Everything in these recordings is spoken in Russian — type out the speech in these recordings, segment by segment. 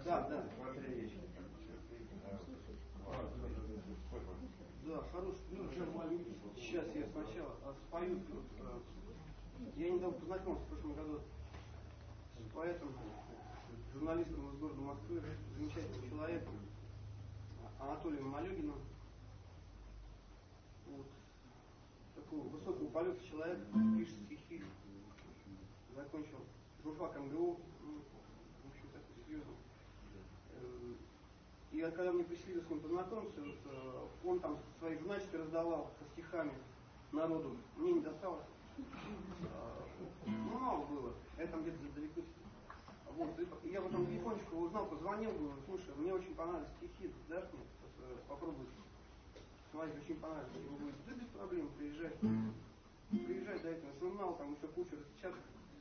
Да, да. Да, хороший. Ну, сейчас я сначала спою. Я недавно познакомился в прошлом году с поэтом, журналистом из города Москвы, замечательным человеком, Анатолием Малюгиным. Вот. Такого высокого полета человек, пишет стихи, закончил журфак МГУ, в общем, такой серьезный. И когда мне пришли с ним познакомиться, он там свои журнальчики раздавал со стихами народу. Мне не досталось. Ну, мало было. Я там где-то далеко. Вот. И я потом тихонечко узнал, позвонил, говорю, слушай, мне очень понравились стихи, дашь мне попробовать. Смотри, очень понравилось. Он говорит, да без проблем, приезжай. Приезжай, дай мне журнал, там еще куча распечаток.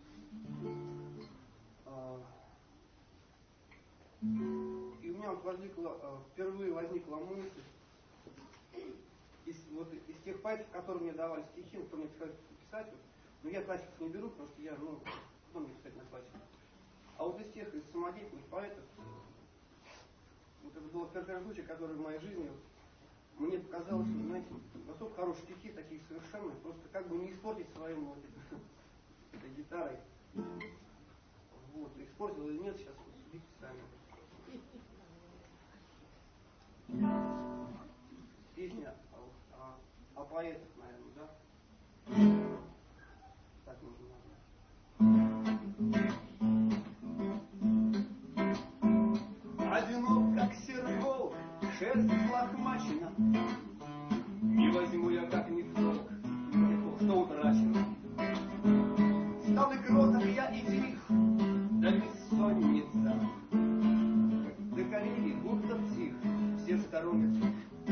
И у меня вот впервые возникла мысль из тех поэтов, которые мне давали стихи, кто мне писать, но я классиков не беру, потому что я, кто мне писать на классику. А вот из самодеятельных поэтов, вот это был первый случай, который в моей жизни, мне показалось, знаете, настолько хорошие стихи, такие совершенные, просто как бы не испортить своим этой гитарой. Вот, испортил или нет, сейчас судите сами. Песня о поэтах, наверное, да? Так нужно. Одинок, как серый волк, шерсть взлохмачена. Не возьму я как ни в толк, что утрачено. Стал и кроток я и тих, да бессонница. Да коллеги, будто псих, все сторонятся.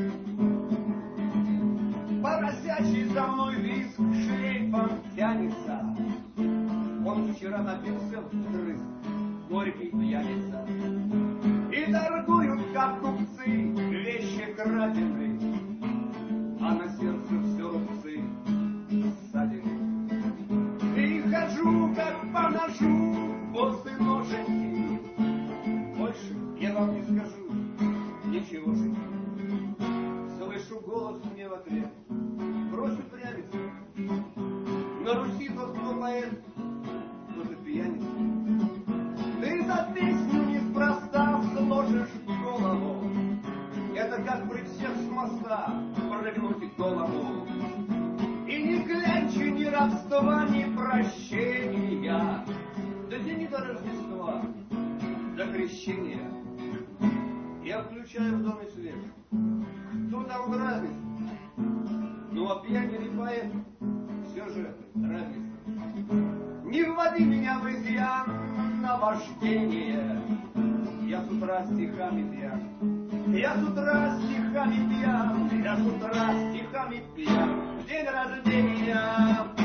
Поросячий за мной виск шлейфом тянется. Он вчера напился вдрызг, горький пьяница. И торгуют, как купцы, вещи крадены, а на сердце все рубцы, ссадины. И хожу, как по ножу, после ноженьки. Больше я вам не скажу ничего же. Слышу голос мне в ответ, брось упрямиться. На Руси тот, кто поэт, кто-то пьяница. Ты за песню неспроста сложишь голову. Это как присев с моста, прыгнуть голову. И ни клянчи, ни рабства, ни прощения. Да день до Рождества, до крещения. Я включаю в доме свет. Кто там разница? Ну, а пьяный или поэт, все же разница. Не вводи меня в изъян на вождение. Я с утра стихами пьян. Я с утра стихами пьян. Я с утра стихами пьян. День рождения.